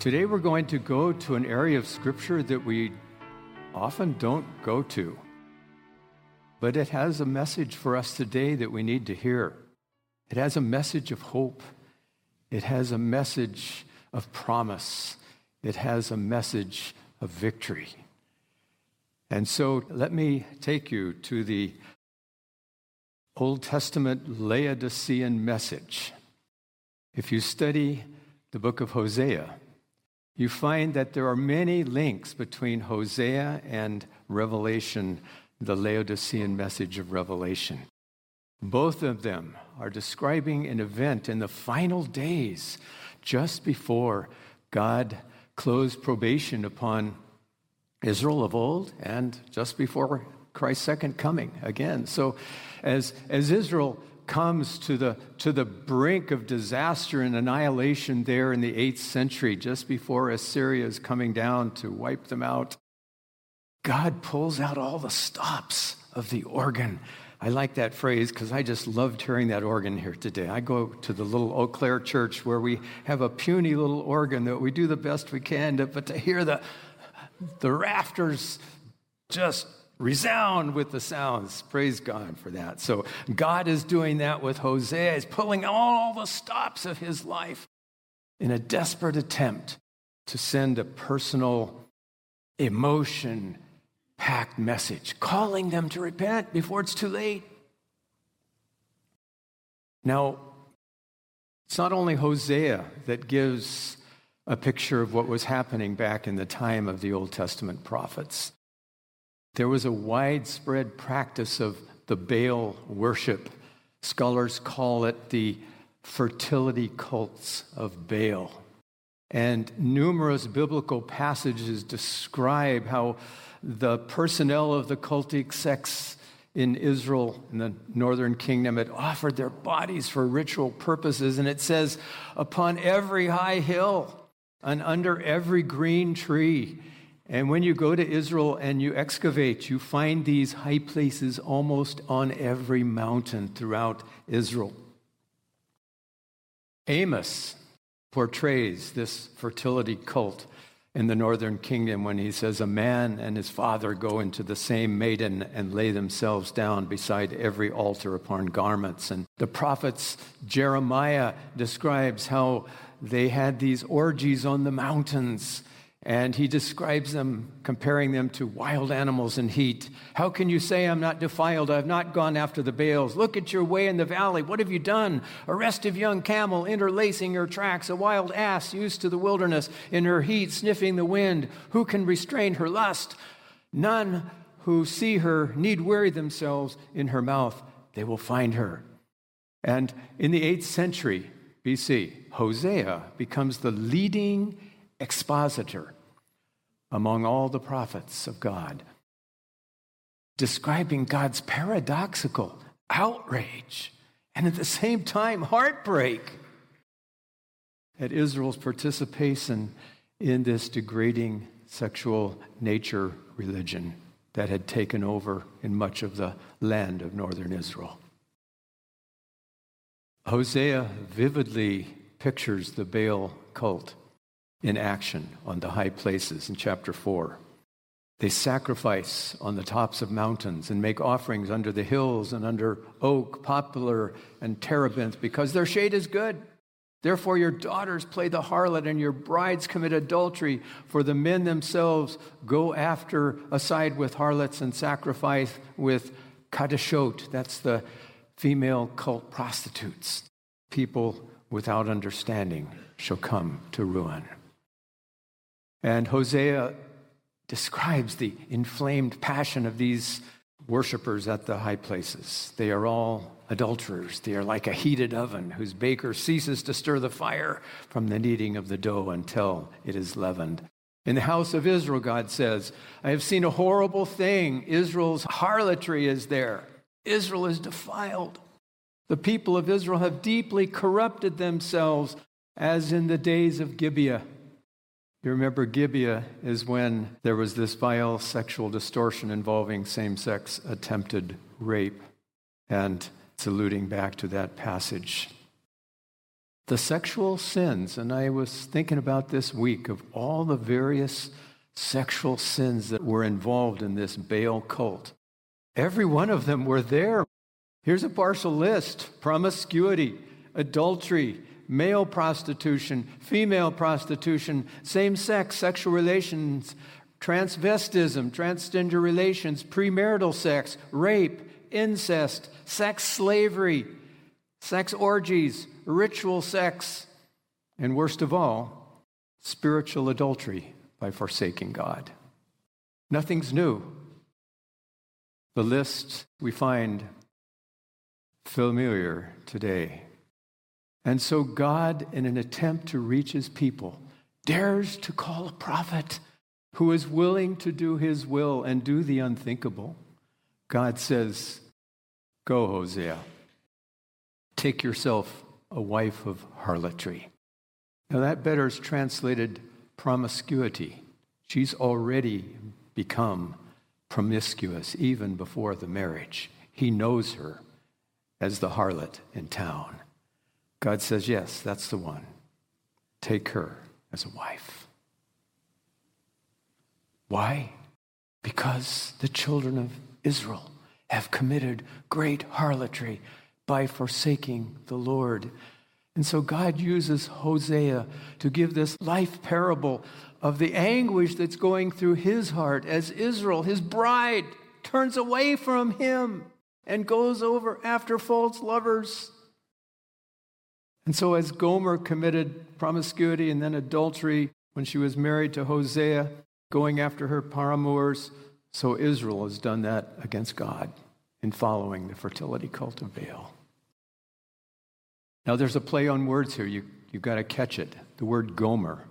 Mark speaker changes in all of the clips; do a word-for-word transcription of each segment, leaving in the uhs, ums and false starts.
Speaker 1: Today we're going to go to an area of Scripture that we often don't go to, but it has a message for us today that we need to hear. It has a message of hope. It has a message of promise. It has a message of victory. And so let me take you to the Old Testament Laodicean message. If you study the book of Hosea, you find that there are many links between Hosea and Revelation, the Laodicean message of Revelation. Both of them are describing an event in the final days, just before God closed probation upon Israel of old and just before Christ's second coming again. So as, as Israel comes to the to the brink of disaster and annihilation there in the eighth century, just before Assyria is coming down to wipe them out, God pulls out all the stops of the organ. I like that phrase because I just loved hearing that organ here today. I go to the little Eau Claire church where we have a puny little organ that we do the best we can, to, but to hear the the rafters just resound with the sounds. Praise God for that. So God is doing that with Hosea. He's pulling all the stops of his life in a desperate attempt to send a personal, emotion-packed message, calling them to repent before it's too late. Now, it's not only Hosea that gives a picture of what was happening back in the time of the Old Testament prophets. There was a widespread practice of the Baal worship. Scholars call it the fertility cults of Baal. And numerous biblical passages describe how the personnel of the cultic sects in Israel, in the northern kingdom, had offered their bodies for ritual purposes. And it says, upon every high hill and under every green tree. And when you go to Israel and you excavate, you find these high places almost on every mountain throughout Israel. Amos portrays this fertility cult in the northern kingdom when he says, a man and his father go into the same maiden and lay themselves down beside every altar upon garments. And the prophets Jeremiah describes how they had these orgies on the mountains. And he describes them, comparing them to wild animals in heat. How can you say I'm not defiled? I've not gone after the Baals. Look at your way in the valley. What have you done? A restive young camel interlacing her tracks, a wild ass used to the wilderness in her heat, sniffing the wind. Who can restrain her lust? None who see her need weary themselves in her mouth. They will find her. And in the eighth century B C, Hosea becomes the leading expositor among all the prophets of God, describing God's paradoxical outrage and at the same time heartbreak at Israel's participation in this degrading sexual nature religion that had taken over in much of the land of northern Israel. Hosea vividly pictures the Baal cult in action on the high places in chapter four. They sacrifice on the tops of mountains and make offerings under the hills and under oak, poplar, and terebinth because their shade is good. Therefore your daughters play the harlot and your brides commit adultery, for the men themselves go after aside with harlots and sacrifice with kadeshot. That's the female cult prostitutes. People without understanding shall come to ruin. And Hosea describes the inflamed passion of these worshipers at the high places. They are all adulterers. They are like a heated oven whose baker ceases to stir the fire from the kneading of the dough until it is leavened. In the house of Israel, God says, I have seen a horrible thing. Israel's harlotry is there. Israel is defiled. The people of Israel have deeply corrupted themselves as in the days of Gibeah. You remember Gibeah is when there was this vile sexual distortion involving same-sex attempted rape. And it's alluding back to that passage. The sexual sins, and I was thinking about this week of all the various sexual sins that were involved in this Baal cult. Every one of them were there. Here's a partial list: promiscuity, adultery, male prostitution, female prostitution, same-sex sexual relations, transvestism, transgender relations, premarital sex, rape, incest, sex slavery, sex orgies, ritual sex, and worst of all, spiritual adultery by forsaking God. Nothing's new. The list we find familiar today. And so God, in an attempt to reach his people, dares to call a prophet who is willing to do his will and do the unthinkable. God says, "Go, Hosea. Take yourself a wife of harlotry." Now that better is translated promiscuity. She's already become promiscuous even before the marriage. He knows her as the harlot in town. God says, yes, that's the one. Take her as a wife. Why? Because the children of Israel have committed great harlotry by forsaking the Lord. And so God uses Hosea to give this life parable of the anguish that's going through his heart as Israel, his bride, turns away from him and goes over after false lovers. And so as Gomer committed promiscuity and then adultery when she was married to Hosea, going after her paramours, so Israel has done that against God in following the fertility cult of Baal. Now there's a play on words here. You, you've got to catch it. The word Gomer.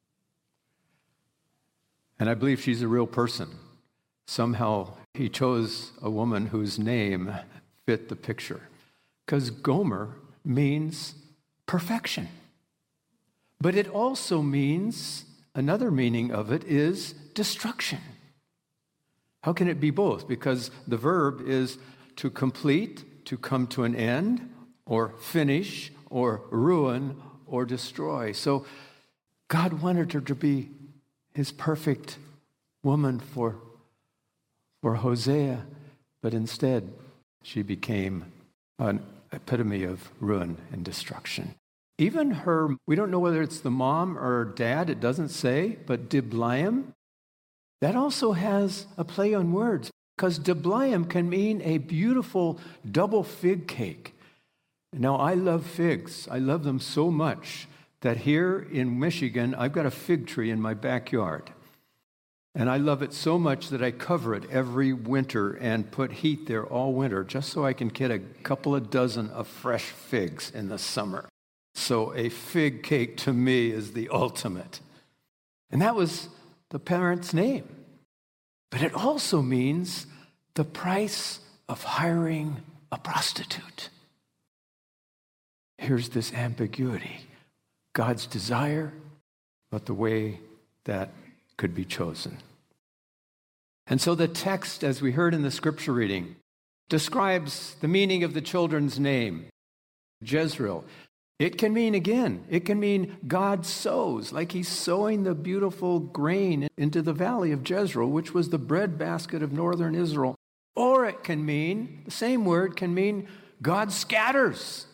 Speaker 1: And I believe she's a real person. Somehow he chose a woman whose name fit the picture. Because Gomer means perfection. But it also means, another meaning of it is destruction. How can it be both? Because the verb is to complete, to come to an end, or finish, or ruin, or destroy. So God wanted her to be his perfect woman for, for Hosea, but instead she became an epitome of ruin and destruction. Even her, we don't know whether it's the mom or dad, it doesn't say, but Diblaim, that also has a play on words, because Diblaim can mean a beautiful double fig cake. Now, I love figs. I love them so much that here in Michigan, I've got a fig tree in my backyard. And I love it so much that I cover it every winter and put heat there all winter just so I can get a couple of dozen of fresh figs in the summer. So a fig cake to me is the ultimate. And that was the parent's name. But it also means the price of hiring a prostitute. Here's this ambiguity. God's desire, but the way that could be chosen. And so the text, as we heard in the scripture reading, describes the meaning of the children's name, Jezreel. It can mean, again, it can mean God sows, like he's sowing the beautiful grain into the valley of Jezreel, which was the breadbasket of northern Israel. Or it can mean, the same word can mean God scatters.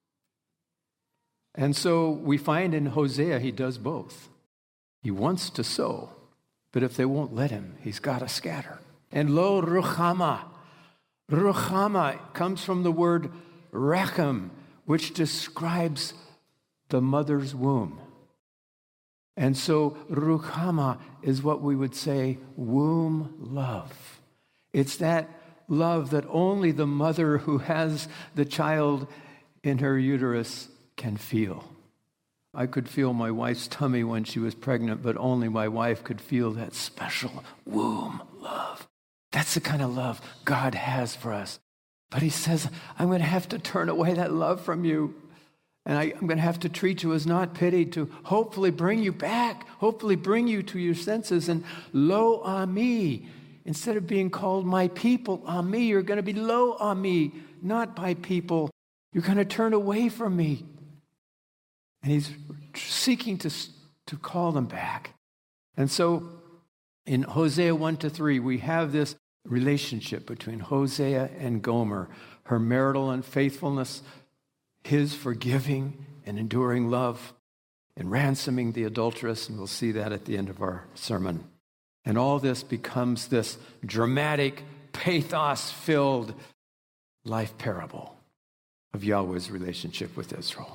Speaker 1: And so we find in Hosea he does both. He wants to sow, but if they won't let him, he's got to scatter. And lo ruchama. Ruchama comes from the word rechem, which describes the mother's womb. And so ruchama is what we would say womb love. It's that love that only the mother who has the child in her uterus can feel. I could feel my wife's tummy when she was pregnant, but only my wife could feel that special womb love. That's the kind of love God has for us. But he says, I'm going to have to turn away that love from you. And I, I'm going to have to treat you as not pity, to hopefully bring you back, hopefully bring you to your senses. And lo ami, instead of being called my people, ami, you're going to be lo ami, not by people. You're going to turn away from me. And he's seeking to, to call them back. And so in Hosea one to three, we have this relationship between Hosea and Gomer, her marital unfaithfulness, his forgiving and enduring love, and ransoming the adulteress, and we'll see that at the end of our sermon. And all this becomes this dramatic, pathos-filled life parable of Yahweh's relationship with Israel.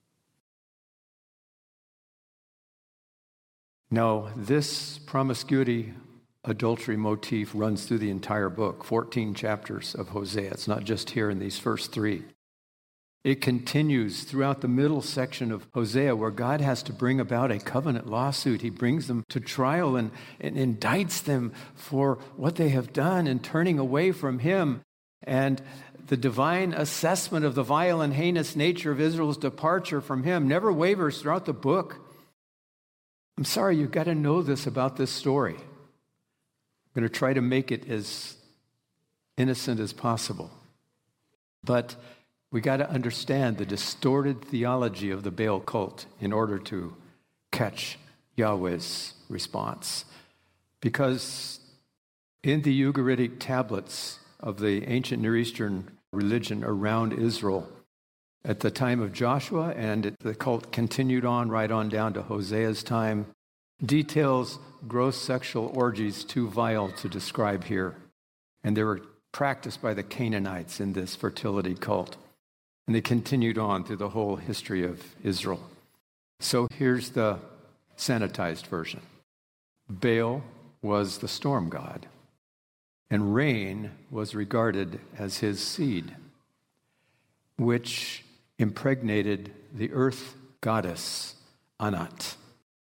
Speaker 1: Now, this promiscuity, adultery motif runs through the entire book, fourteen chapters of Hosea. It's not just here in these first three. It continues throughout the middle section of Hosea, where God has to bring about a covenant lawsuit. He brings them to trial and, and indicts them for what they have done in turning away from him. And the divine assessment of the vile and heinous nature of Israel's departure from him never wavers throughout the book. I'm sorry, you've got to know this about this story. I'm going to try to make it as innocent as possible. But we got to understand the distorted theology of the Baal cult in order to catch Yahweh's response. Because in the Ugaritic tablets of the ancient Near Eastern religion around Israel, at the time of Joshua, and it, the cult continued on right on down to Hosea's time, details gross sexual orgies too vile to describe here. And they were practiced by the Canaanites in this fertility cult. And they continued on through the whole history of Israel. So here's the sanitized version. Baal was the storm god, and rain was regarded as his seed, which impregnated the earth goddess Anat.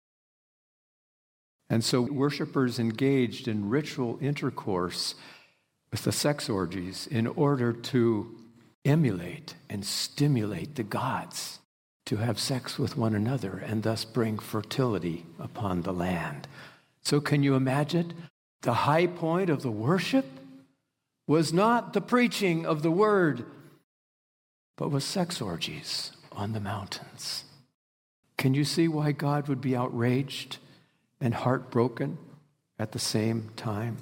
Speaker 1: And so worshipers engaged in ritual intercourse with the sex orgies in order to emulate and stimulate the gods to have sex with one another and thus bring fertility upon the land. So can you imagine? The high point of the worship was not the preaching of the word, but was sex orgies on the mountains. Can you see why God would be outraged and heartbroken at the same time?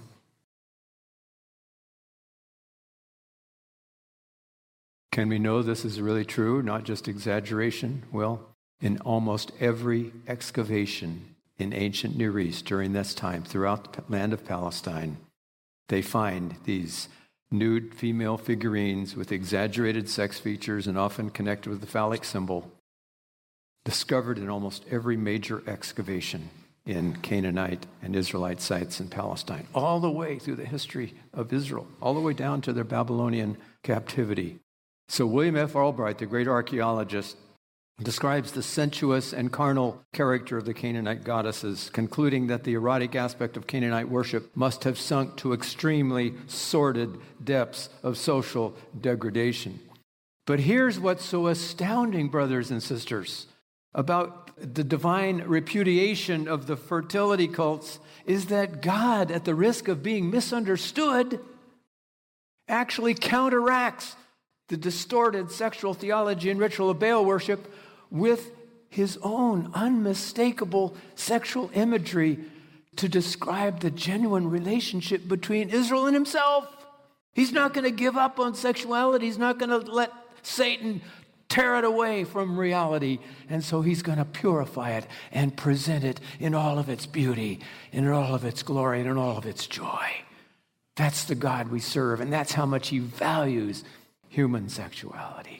Speaker 1: Can we know this is really true, not just exaggeration? Well, in almost every excavation in ancient Near East during this time, throughout the land of Palestine, they find these nude female figurines with exaggerated sex features and often connected with the phallic symbol, discovered in almost every major excavation in Canaanite and Israelite sites in Palestine, all the way through the history of Israel, all the way down to their Babylonian captivity. So William F. Albright, the great archaeologist, describes the sensuous and carnal character of the Canaanite goddesses, concluding that the erotic aspect of Canaanite worship must have sunk to extremely sordid depths of social degradation. But here's what's so astounding, brothers and sisters, about the divine repudiation of the fertility cults is that God, at the risk of being misunderstood, actually counteracts the distorted sexual theology and ritual of Baal worship with his own unmistakable sexual imagery to describe the genuine relationship between Israel and himself. He's not going to give up on sexuality. He's not going to let Satan tear it away from reality. And so he's going to purify it and present it in all of its beauty, in all of its glory, and in all of its joy. That's the God we serve, and that's how much he values human sexuality.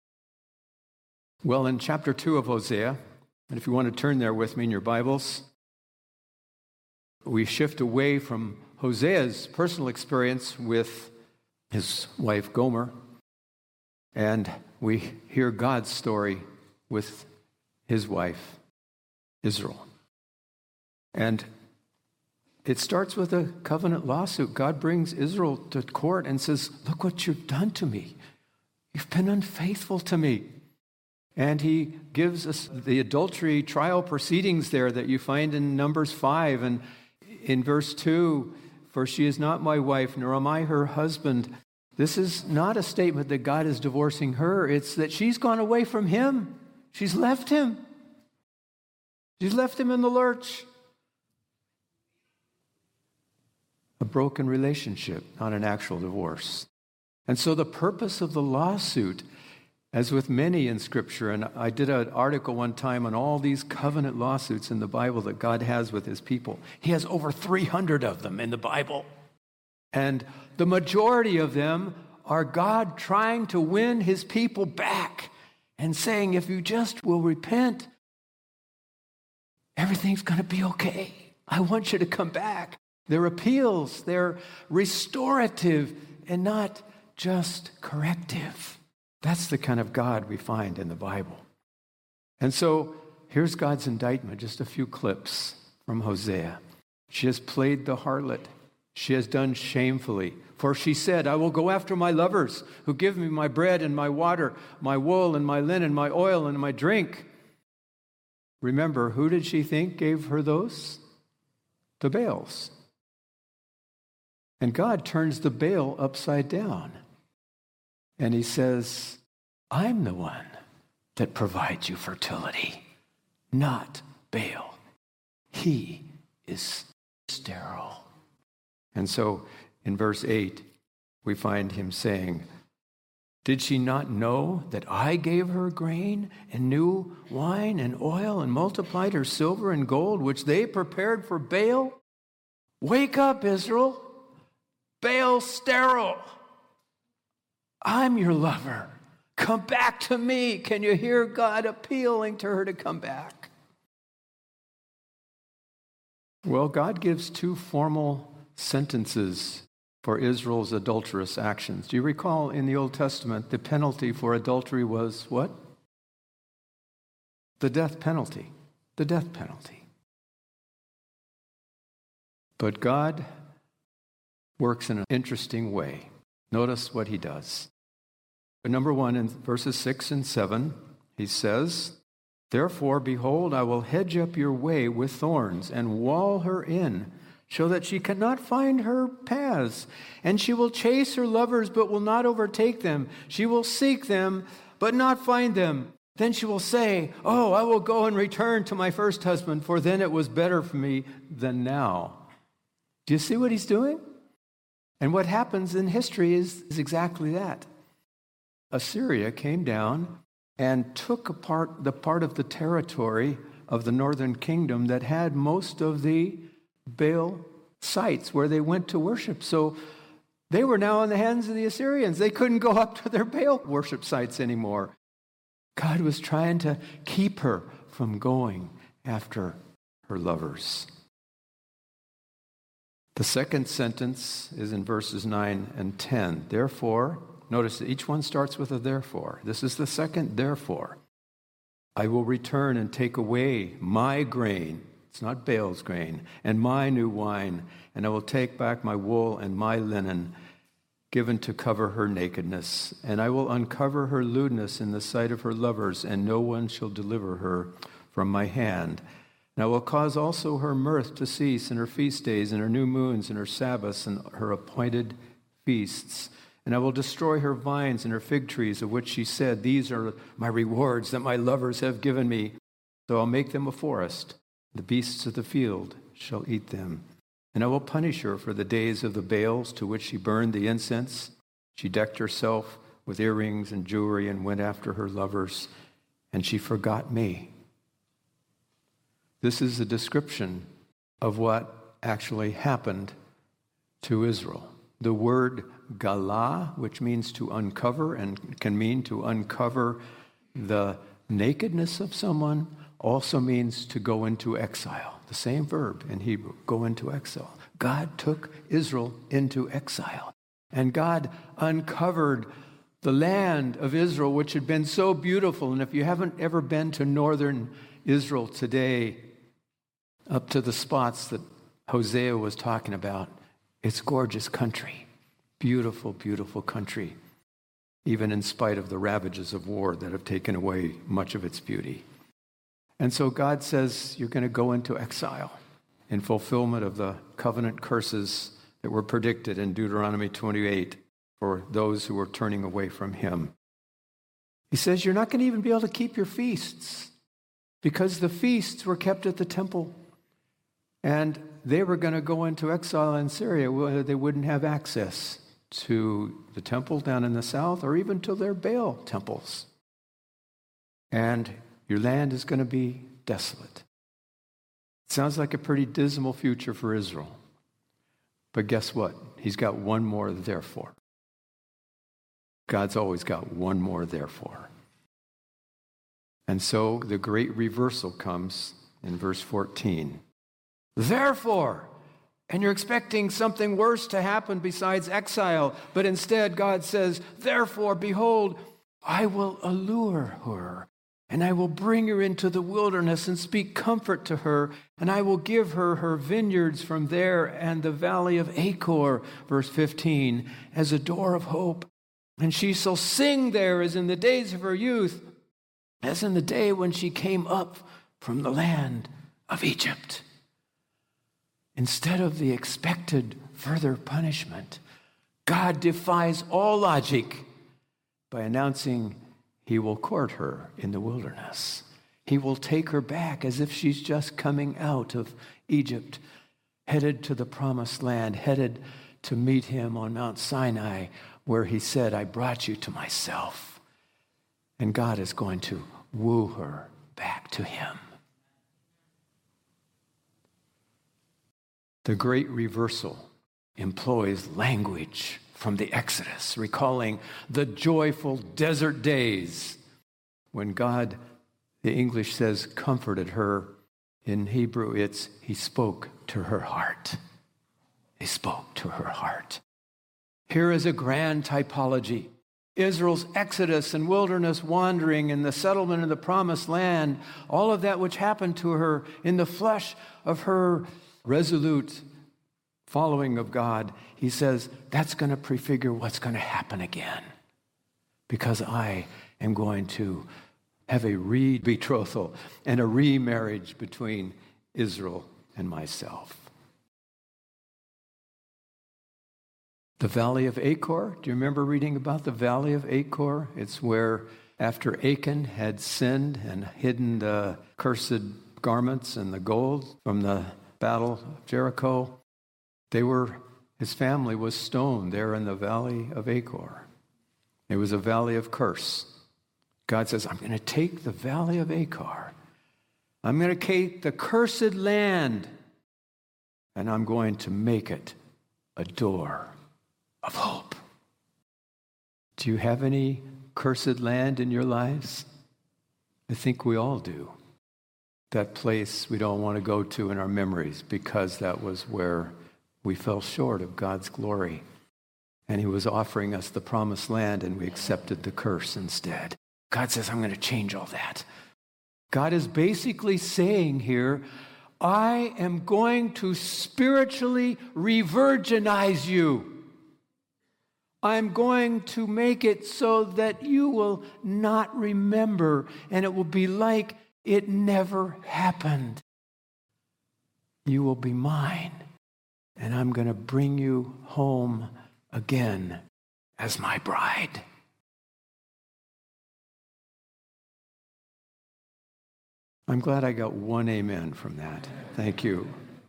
Speaker 1: Well, in chapter two of Hosea, and if you want to turn there with me in your Bibles, we shift away from Hosea's personal experience with his wife Gomer, and we hear God's story with his wife Israel. And it starts with a covenant lawsuit. God brings Israel to court and says, look what you've done to me. You've been unfaithful to me. And he gives us the adultery trial proceedings there that you find in Numbers five. And in verse two, for she is not my wife, nor am I her husband. This is not a statement that God is divorcing her. It's that she's gone away from him. She's left him. She's left him in the lurch. A broken relationship, not an actual divorce. And so the purpose of the lawsuit, as with many in Scripture, and I did an article one time on all these covenant lawsuits in the Bible that God has with his people. He has over three hundred of them in the Bible. And the majority of them are God trying to win his people back and saying, if you just will repent, everything's going to be okay. I want you to come back. They're appeals, they're restorative and not just corrective. That's the kind of God we find in the Bible. And so here's God's indictment, just a few clips from Hosea. She has played the harlot. She has done shamefully. For she said, I will go after my lovers who give me my bread and my water, my wool and my linen, my oil and my drink. Remember, who did she think gave her those? The Baals. And God turns the Baal upside down. And he says, I'm the one that provides you fertility, not Baal. He is sterile. And so in verse eight, we find him saying, did she not know that I gave her grain and new wine and oil and multiplied her silver and gold, which they prepared for Baal? Wake up, Israel. Baal's sterile. I'm your lover. Come back to me. Can you hear God appealing to her to come back? Well, God gives two formal sentences for Israel's adulterous actions. Do you recall in the Old Testament, the penalty for adultery was what? The death penalty. The death penalty. But God works in an interesting way. Notice what he does. But number one, in verses six and seven, he says, therefore, behold, I will hedge up your way with thorns and wall her in, so that she cannot find her paths. And she will chase her lovers, but will not overtake them. She will seek them, but not find them. Then she will say, oh, I will go and return to my first husband, for then it was better for me than now. Do you see what he's doing? And what happens in history is, is exactly that. Assyria came down and took apart the part of the territory of the northern kingdom that had most of the Baal sites where they went to worship. So they were now in the hands of the Assyrians. They couldn't go up to their Baal worship sites anymore. God was trying to keep her from going after her lovers. The second sentence is in verses nine and ten. Therefore, notice that each one starts with a therefore. This is the second therefore. I will return and take away my grain. It's not Baal's grain, and my new wine, and I will take back my wool and my linen, given to cover her nakedness, and I will uncover her lewdness in the sight of her lovers, and no one shall deliver her from my hand. And I will cause also her mirth to cease, and her feast days, and her new moons, and her Sabbaths, and her appointed feasts. And I will destroy her vines and her fig trees, of which she said, these are my rewards that my lovers have given me. So I'll make them a forest. The beasts of the field shall eat them. And I will punish her for the days of the Baals to which she burned the incense. She decked herself with earrings and jewelry and went after her lovers, and she forgot me. This is a description of what actually happened to Israel. The word galah, which means to uncover and can mean to uncover the nakedness of someone, also means to go into exile. The same verb in Hebrew, go into exile. God took Israel into exile. And God uncovered the land of Israel, which had been so beautiful. And if you haven't ever been to northern Israel today, up to the spots that Hosea was talking about, it's gorgeous country. Beautiful, beautiful country, even in spite of the ravages of war that have taken away much of its beauty. And so God says, you're going to go into exile in fulfillment of the covenant curses that were predicted in Deuteronomy twenty-eight for those who were turning away from him. He says you're not going to even be able to keep your feasts because the feasts were kept at the temple. And they were going to go into exile in Syria where they wouldn't have access to the temple down in the south or even to their Baal temples. And your land is going to be desolate. It sounds like a pretty dismal future for Israel. But guess what? He's got one more therefore. God's always got one more therefore. And so the great reversal comes in verse fourteen. Therefore, and you're expecting something worse to happen besides exile, but instead God says, therefore, behold, I will allure her, and I will bring her into the wilderness and speak comfort to her, and I will give her her vineyards from there and the valley of Achor, verse fifteen, as a door of hope. And she shall sing there as in the days of her youth, as in the day when she came up from the land of Egypt. Instead of the expected further punishment, God defies all logic by announcing he will court her in the wilderness. He will take her back as if she's just coming out of Egypt, headed to the promised land, headed to meet him on Mount Sinai, where he said, I brought you to myself. And God is going to woo her back to him. The great reversal employs language from the Exodus, recalling the joyful desert days when God, the English says, comforted her. In Hebrew, it's he spoke to her heart. He spoke to her heart. Here is a grand typology. Israel's exodus and wilderness wandering and the settlement of the promised land, all of that which happened to her in the flesh of her resolute following of God, he says, that's going to prefigure what's going to happen again. Because I am going to have a re-betrothal and a remarriage between Israel and myself. The Valley of Achor, do you remember reading about the Valley of Achor? It's where after Achan had sinned and hidden the cursed garments and the gold from the battle of Jericho, they were, his family was stoned there in the Valley of Achor. It was a valley of curse. God says, I'm going to take the Valley of Achor. I'm going to take the cursed land, and I'm going to make it a door of hope. Do you have any cursed land in your lives? I think we all do. That place we don't want to go to in our memories because that was where we fell short of God's glory. And he was offering us the promised land and we accepted the curse instead. God says, I'm going to change all that. God is basically saying here, I am going to spiritually re-virginize you. I'm going to make it so that you will not remember, and it will be like it never happened. You will be mine, and I'm going to bring you home again as my bride. I'm glad I got one amen from that. Thank you.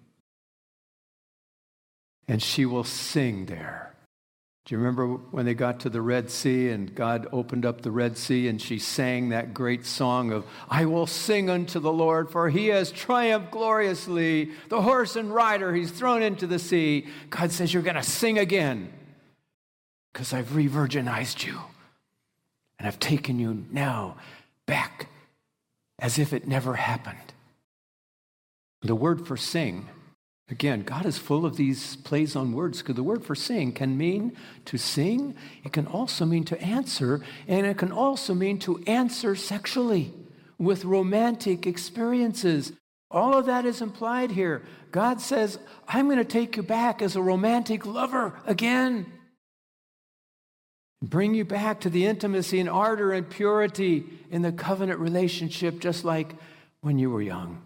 Speaker 1: And she will sing there. Do you remember when they got to the Red Sea and God opened up the Red Sea and she sang that great song of, I will sing unto the Lord, for he has triumphed gloriously. The horse and rider he's thrown into the sea. God says, you're going to sing again because I've re-virginized you. And I've taken you now back as if it never happened. The word for sing, again, God is full of these plays on words because the word for sing can mean to sing. It can also mean to answer, and it can also mean to answer sexually with romantic experiences. All of that is implied here. God says, I'm going to take you back as a romantic lover again. Bring you back to the intimacy and ardor and purity in the covenant relationship, just like when you were young.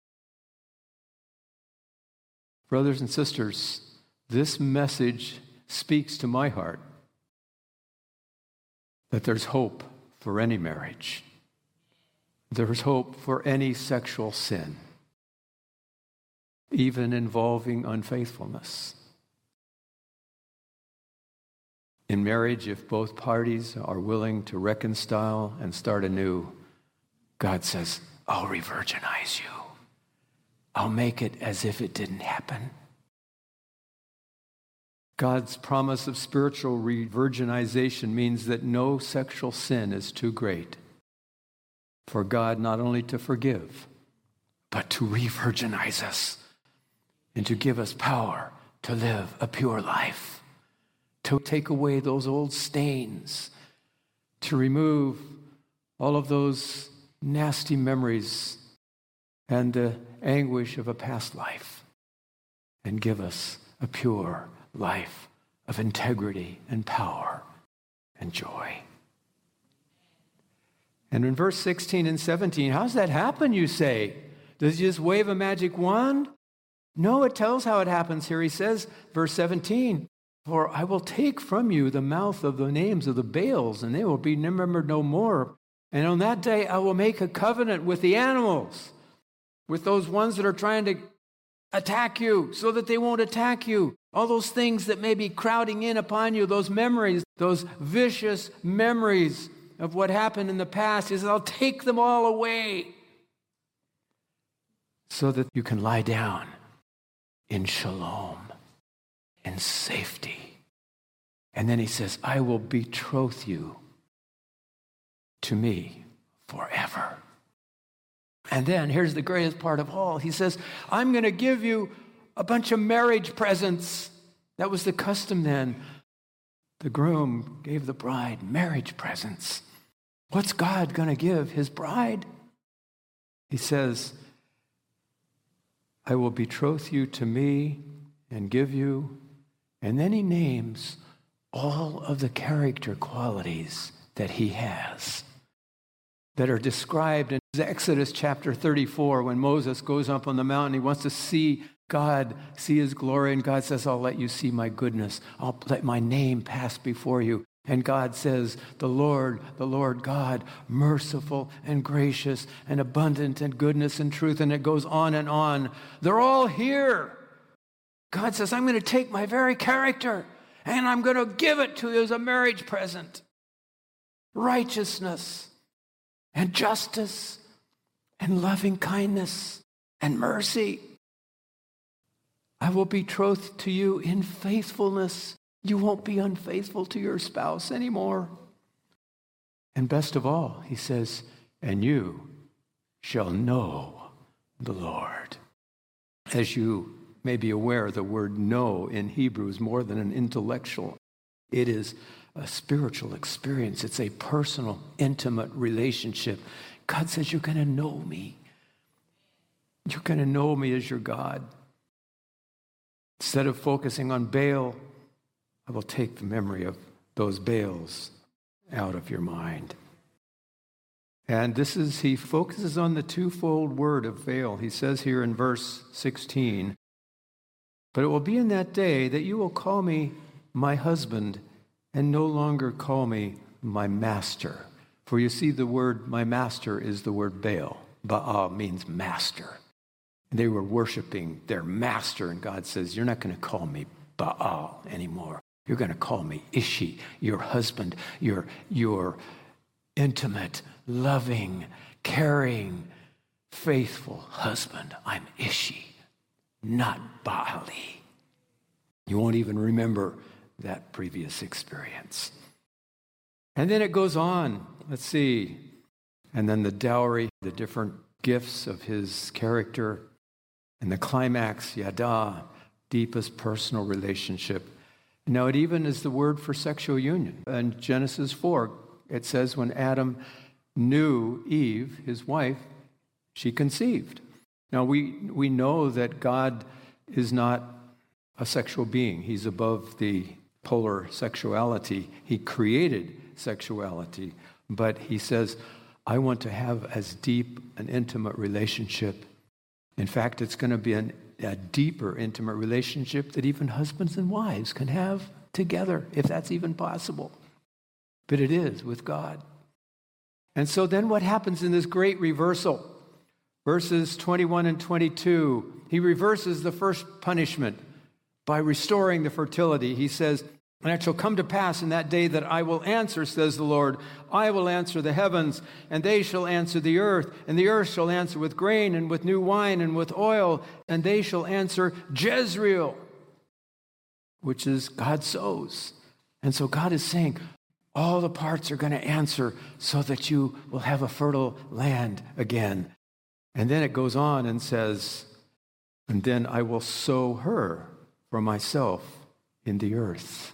Speaker 1: Brothers and sisters, this message speaks to my heart that there's hope for any marriage. There's hope for any sexual sin, even involving unfaithfulness. In marriage, if both parties are willing to reconcile and start anew, God says, I'll re-virginize you. I'll make it as if it didn't happen. God's promise of spiritual re-virginization means that no sexual sin is too great for God not only to forgive, but to re-virginize us and to give us power to live a pure life, to take away those old stains, to remove all of those nasty memories and the anguish of a past life, and give us a pure life of integrity and power and joy. And in verse sixteen and seventeen, how does that happen, you say? Does he just wave a magic wand? No, it tells how it happens here. He says, verse seventeen, for I will take from you the mouth of the names of the Baals, and they will be remembered no more. And on that day I will make a covenant with the animals, with those ones that are trying to attack you, so that they won't attack you. All those things that may be crowding in upon you, those memories, those vicious memories of what happened in the past. He says, I'll take them all away so that you can lie down in shalom, in safety. And then he says, I will betroth you to me forever. And then here's the greatest part of all. He says, I'm going to give you a bunch of marriage presents. That was the custom then. The groom gave the bride marriage presents. What's God going to give his bride? He says, I will betroth you to me and give you. And then he names all of the character qualities that he has that are described in Exodus chapter thirty-four when Moses goes up on the mountain. He wants to see God, see his glory, and God says, I'll let you see my goodness. I'll let my name pass before you. And God says, the Lord, the Lord God, merciful and gracious and abundant in goodness and truth. And it goes on and on. They're all here. God says, I'm going to take my very character and I'm going to give it to you as a marriage present. Righteousness and justice and loving kindness and mercy. I will betroth to you in faithfulness. You won't be unfaithful to your spouse anymore. And best of all, he says, and you shall know the Lord. As you may be aware, the word know in Hebrew is more than an intellectual. It is a spiritual experience. It's a personal, intimate relationship. God says, you're going to know me. You're going to know me as your God. Instead of focusing on Baal, I will take the memory of those Baals out of your mind. And this is, he focuses on the twofold word of Baal. He says here in verse sixteen, but it will be in that day that you will call me my husband and no longer call me my master. For you see, the word my master is the word Baal. Baal means master. They were worshiping their master, and God says, you're not going to call me Baal anymore. You're going to call me Ishi, your husband, your, your intimate, loving, caring, faithful husband. I'm Ishi, not Baali. You won't even remember that previous experience. And then it goes on. Let's see. And then the dowry, the different gifts of his character, and the climax, yada, deepest personal relationship. Now, it even is the word for sexual union. In Genesis four, it says when Adam knew Eve, his wife, she conceived. Now, we, we know that God is not a sexual being. He's above the polar sexuality. He created sexuality. But he says, I want to have as deep an intimate relationship. In fact, it's going to be an, a deeper intimate relationship that even husbands and wives can have together, if that's even possible. But it is with God. And so then what happens in this great reversal? Verses twenty-one and twenty-two, he reverses the first punishment by restoring the fertility. He says, "And it shall come to pass in that day that I will answer, says the Lord. I will answer the heavens, and they shall answer the earth, and the earth shall answer with grain and with new wine and with oil, and they shall answer Jezreel," which is God sows. And so God is saying, all the parts are going to answer so that you will have a fertile land again. And then it goes on and says, "And then I will sow her for myself in the earth."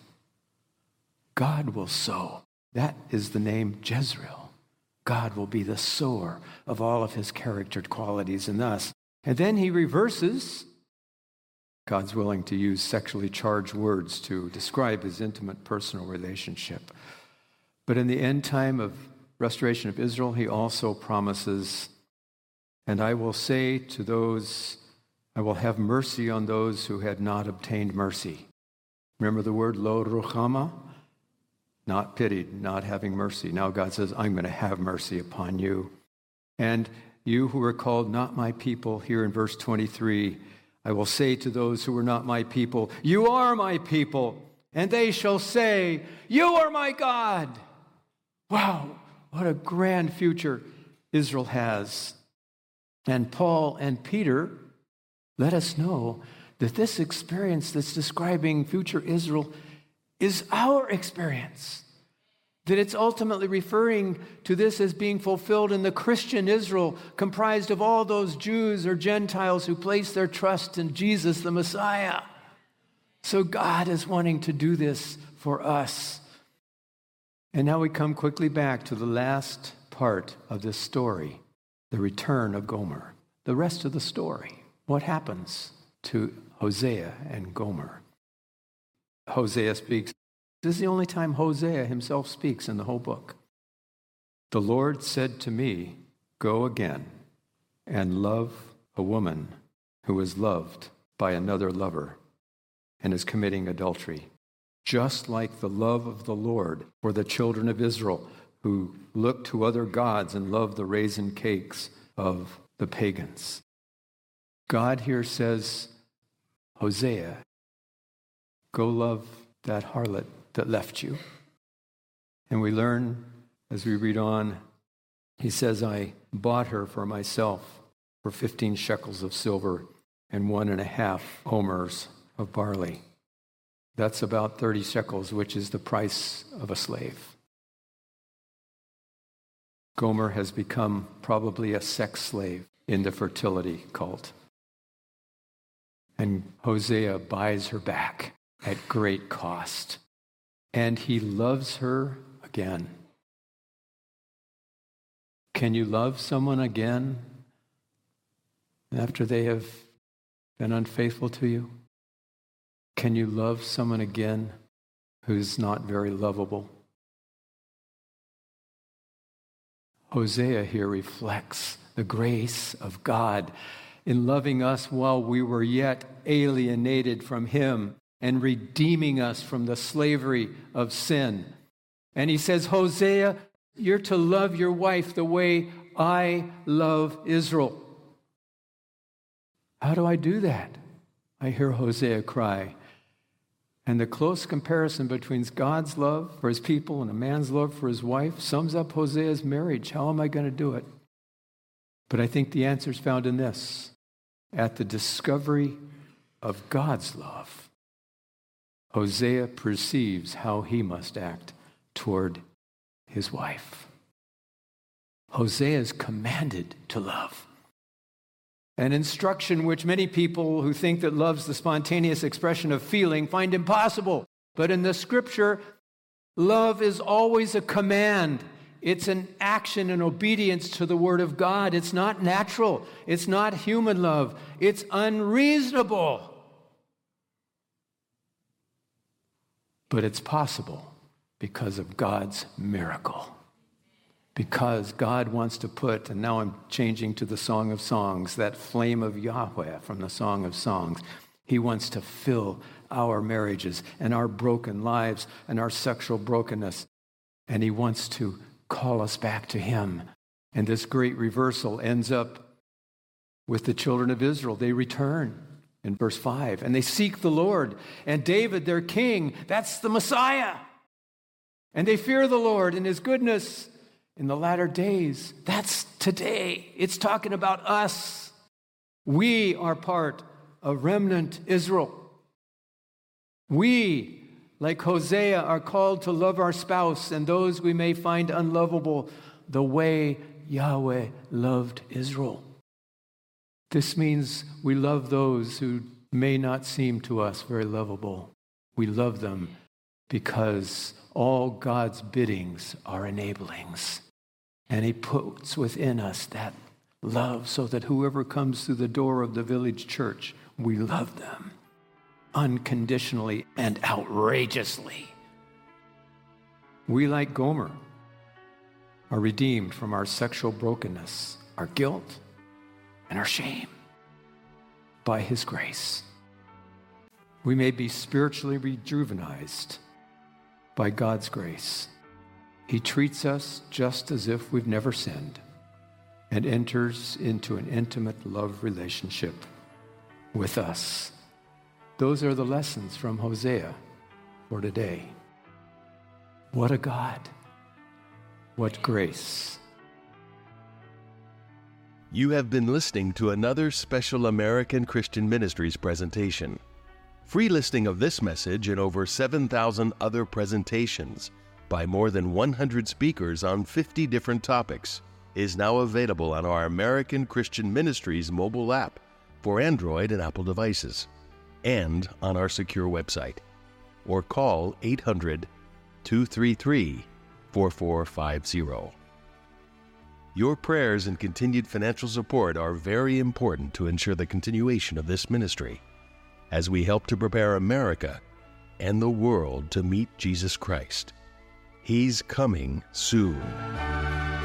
Speaker 1: God will sow. That is the name Jezreel. God will be the sower of all of his character qualities in us. And then he reverses. God's willing to use sexually charged words to describe his intimate personal relationship. But in the end time of restoration of Israel, he also promises, "And I will say to those, I will have mercy on those who had not obtained mercy." Remember the word lo ruchama? Not pitied, not having mercy. Now God says, I'm going to have mercy upon you. "And you who are called not my people," here in verse twenty-three, "I will say to those who are not my people, you are my people. And they shall say, you are my God." Wow, what a grand future Israel has. And Paul and Peter let us know that this experience that's describing future Israel is our experience. That it's ultimately referring to this as being fulfilled in the Christian Israel, comprised of all those Jews or Gentiles who place their trust in Jesus, the Messiah. So God is wanting to do this for us. And now we come quickly back to the last part of this story, the return of Gomer. The rest of the story. What happens to Hosea and Gomer? Hosea speaks. This is the only time Hosea himself speaks in the whole book. "The Lord said to me, go again and love a woman who is loved by another lover and is committing adultery, just like the love of the Lord for the children of Israel who look to other gods and love the raisin cakes of the pagans." God here says, Hosea, go love that harlot that left you. And we learn as we read on, he says, "I bought her for myself for fifteen shekels of silver and one and a half omers of barley." That's about thirty shekels, which is the price of a slave. Gomer has become probably a sex slave in the fertility cult. And Hosea buys her back at great cost. And he loves her again. Can you love someone again after they have been unfaithful to you? Can you love someone again who's not very lovable? Hosea here reflects the grace of God in loving us while we were yet alienated from him and redeeming us from the slavery of sin. And he says, Hosea, you're to love your wife the way I love Israel. How do I do that? I hear Hosea cry. And the close comparison between God's love for his people and a man's love for his wife sums up Hosea's marriage. How am I going to do it? But I think the answer is found in this. At the discovery of God's love, Hosea perceives how he must act toward his wife. Hosea is commanded to love. An instruction which many people who think that love's the spontaneous expression of feeling find impossible. But in the scripture, love is always a command. It's an action and obedience to the word of God. It's not natural. It's not human love. It's unreasonable. But it's possible because of God's miracle. Because God wants to put, and now I'm changing to the Song of Songs, that flame of Yahweh from the Song of Songs. He wants to fill our marriages and our broken lives and our sexual brokenness. And he wants to call us back to him. And this great reversal ends up with the children of Israel. They return in verse five, and they seek the Lord. And David, their king, that's the Messiah. And they fear the Lord and his goodness in the latter days. That's today. It's talking about us. We are part of remnant Israel. We, like Hosea, are called to love our spouse and those we may find unlovable the way Yahweh loved Israel. This means we love those who may not seem to us very lovable. We love them because all God's biddings are enablings. And he puts within us that love so that whoever comes through the door of the village church, we love them unconditionally and outrageously. We, like Gomer, are redeemed from our sexual brokenness, our guilt, and our shame by his grace. We may be spiritually rejuvenized by God's grace. He treats us just as if we've never sinned and enters into an intimate love relationship with us. Those are the lessons from Hosea for today. What a God. What grace.
Speaker 2: You have been listening to another special American Christian Ministries presentation. Free listing of this message and over seven thousand other presentations by more than one hundred speakers on fifty different topics is now available on our American Christian Ministries mobile app for Android and Apple devices and on our secure website. Or call eight hundred, two three three, four four five zero. Your prayers and continued financial support are very important to ensure the continuation of this ministry as we help to prepare America and the world to meet Jesus Christ. He's coming soon.